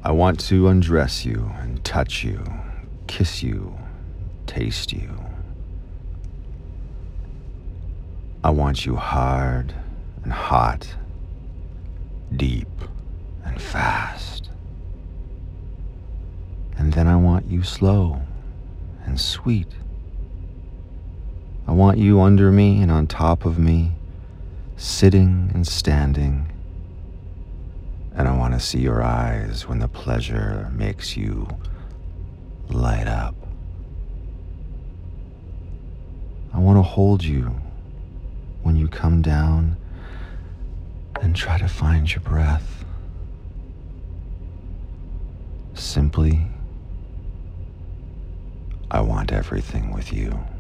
I want to undress you and touch you, kiss you, taste you. I want you hard and hot, deep and fast. And then I want you slow and sweet. I want you under me and on top of me, sitting and standing. And I want to see your eyes when the pleasure makes you light up. I want to hold you when you come down and try to find your breath. Simply, I want everything with you.